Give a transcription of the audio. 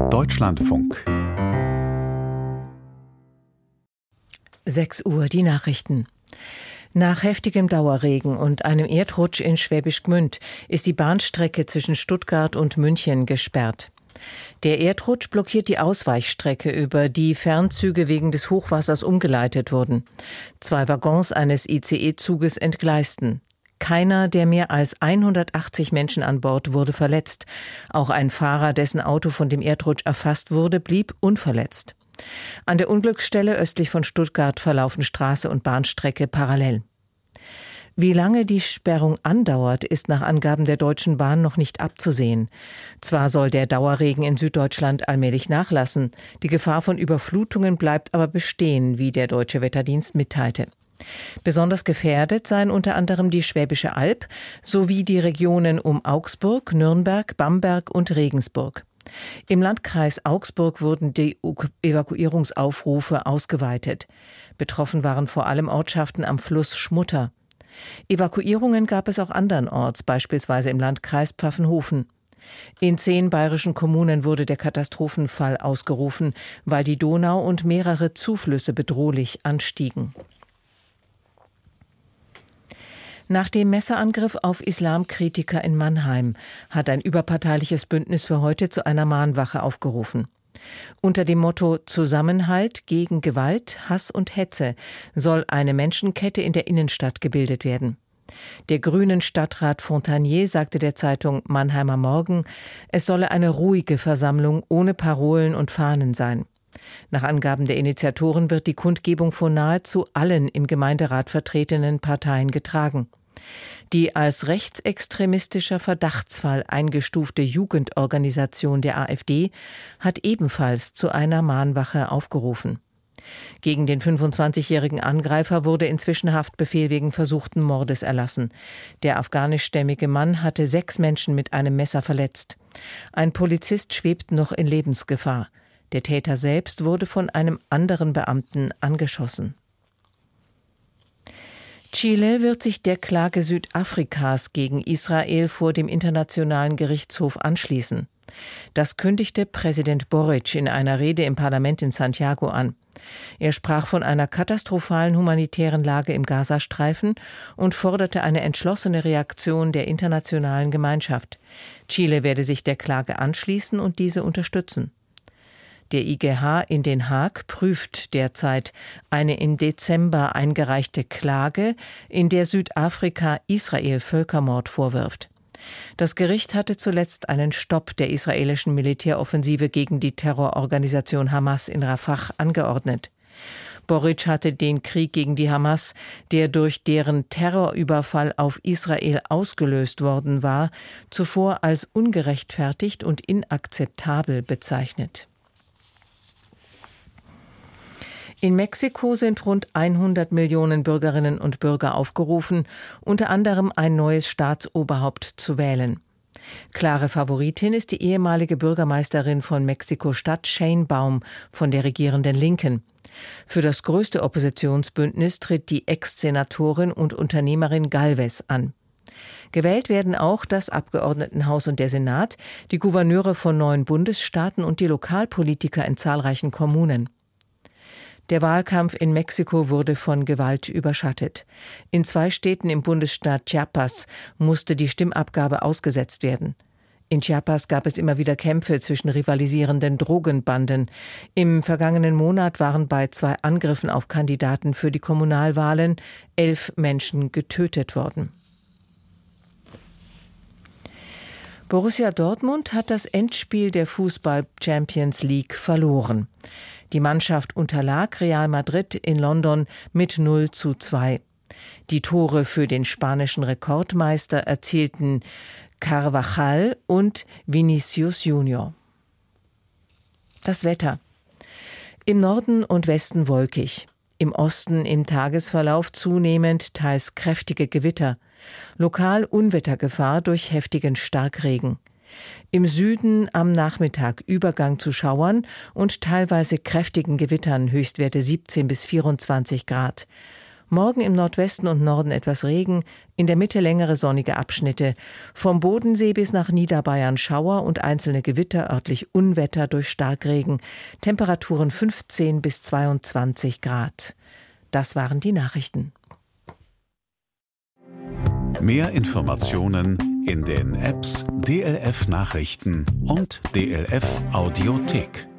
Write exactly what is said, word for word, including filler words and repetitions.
Deutschlandfunk. sechs Uhr, die Nachrichten. Nach heftigem Dauerregen und einem Erdrutsch in Schwäbisch Gmünd ist die Bahnstrecke zwischen Stuttgart und München gesperrt. Der Erdrutsch blockiert die Ausweichstrecke, über die Fernzüge wegen des Hochwassers umgeleitet wurden. Zwei Waggons eines I C E-Zuges entgleisten. Keiner der mehr als hundertachtzig Menschen an Bord wurde verletzt. Auch ein Fahrer, dessen Auto von dem Erdrutsch erfasst wurde, blieb unverletzt. An der Unglücksstelle östlich von Stuttgart verlaufen Straße und Bahnstrecke parallel. Wie lange die Sperrung andauert, ist nach Angaben der Deutschen Bahn noch nicht abzusehen. Zwar soll der Dauerregen in Süddeutschland allmählich nachlassen, die Gefahr von Überflutungen bleibt aber bestehen, wie der Deutsche Wetterdienst mitteilte. Besonders gefährdet seien unter anderem die Schwäbische Alb sowie die Regionen um Augsburg, Nürnberg, Bamberg und Regensburg. Im Landkreis Augsburg wurden die Evakuierungsaufrufe ausgeweitet. Betroffen waren vor allem Ortschaften am Fluss Schmutter. Evakuierungen gab es auch andernorts, beispielsweise im Landkreis Pfaffenhofen. In zehn bayerischen Kommunen wurde der Katastrophenfall ausgerufen, weil die Donau und mehrere Zuflüsse bedrohlich anstiegen. Nach dem Messerangriff auf Islamkritiker in Mannheim hat ein überparteiliches Bündnis für heute zu einer Mahnwache aufgerufen. Unter dem Motto Zusammenhalt gegen Gewalt, Hass und Hetze soll eine Menschenkette in der Innenstadt gebildet werden. Der grünen Stadtrat Fontanier sagte der Zeitung Mannheimer Morgen, es solle eine ruhige Versammlung ohne Parolen und Fahnen sein. Nach Angaben der Initiatoren wird die Kundgebung von nahezu allen im Gemeinderat vertretenen Parteien getragen. Die als rechtsextremistischer Verdachtsfall eingestufte Jugendorganisation der AfD hat ebenfalls zu einer Mahnwache aufgerufen. Gegen den fünfundzwanzigjährigen Angreifer wurde inzwischen Haftbefehl wegen versuchten Mordes erlassen. Der afghanischstämmige Mann hatte sechs Menschen mit einem Messer verletzt. Ein Polizist schwebt noch in Lebensgefahr. Der Täter selbst wurde von einem anderen Beamten angeschossen. Chile wird sich der Klage Südafrikas gegen Israel vor dem Internationalen Gerichtshof anschließen. Das kündigte Präsident Boric in einer Rede im Parlament in Santiago an. Er sprach von einer katastrophalen humanitären Lage im Gazastreifen und forderte eine entschlossene Reaktion der internationalen Gemeinschaft. Chile werde sich der Klage anschließen und diese unterstützen. Der I G H in Den Haag prüft derzeit eine im Dezember eingereichte Klage, in der Südafrika Israel Völkermord vorwirft. Das Gericht hatte zuletzt einen Stopp der israelischen Militäroffensive gegen die Terrororganisation Hamas in Rafah angeordnet. Boric hatte den Krieg gegen die Hamas, der durch deren Terrorüberfall auf Israel ausgelöst worden war, zuvor als ungerechtfertigt und inakzeptabel bezeichnet. In Mexiko sind rund hundert Millionen Bürgerinnen und Bürger aufgerufen, unter anderem ein neues Staatsoberhaupt zu wählen. Klare Favoritin ist die ehemalige Bürgermeisterin von Mexiko-Stadt, Sheinbaum, von der regierenden Linken. Für das größte Oppositionsbündnis tritt die Ex-Senatorin und Unternehmerin Galvez an. Gewählt werden auch das Abgeordnetenhaus und der Senat, die Gouverneure von neun Bundesstaaten und die Lokalpolitiker in zahlreichen Kommunen. Der Wahlkampf in Mexiko wurde von Gewalt überschattet. In zwei Städten im Bundesstaat Chiapas musste die Stimmabgabe ausgesetzt werden. In Chiapas gab es immer wieder Kämpfe zwischen rivalisierenden Drogenbanden. Im vergangenen Monat waren bei zwei Angriffen auf Kandidaten für die Kommunalwahlen elf Menschen getötet worden. Borussia Dortmund hat das Endspiel der Fußball-Champions League verloren. Die Mannschaft unterlag Real Madrid in London mit null zu zwei. Die Tore für den spanischen Rekordmeister erzielten Carvajal und Vinicius Junior. Das Wetter. Im Norden und Westen wolkig. Im Osten im Tagesverlauf zunehmend teils kräftige Gewitter. Lokal Unwettergefahr durch heftigen Starkregen. Im Süden am Nachmittag Übergang zu Schauern und teilweise kräftigen Gewittern, Höchstwerte siebzehn bis vierundzwanzig Grad. Morgen im Nordwesten und Norden etwas Regen, in der Mitte längere sonnige Abschnitte. Vom Bodensee bis nach Niederbayern Schauer und einzelne Gewitter, örtlich Unwetter durch Starkregen. Temperaturen fünfzehn bis zweiundzwanzig Grad. Das waren die Nachrichten. Mehr Informationen in den Apps D L F Nachrichten und D L F Audiothek.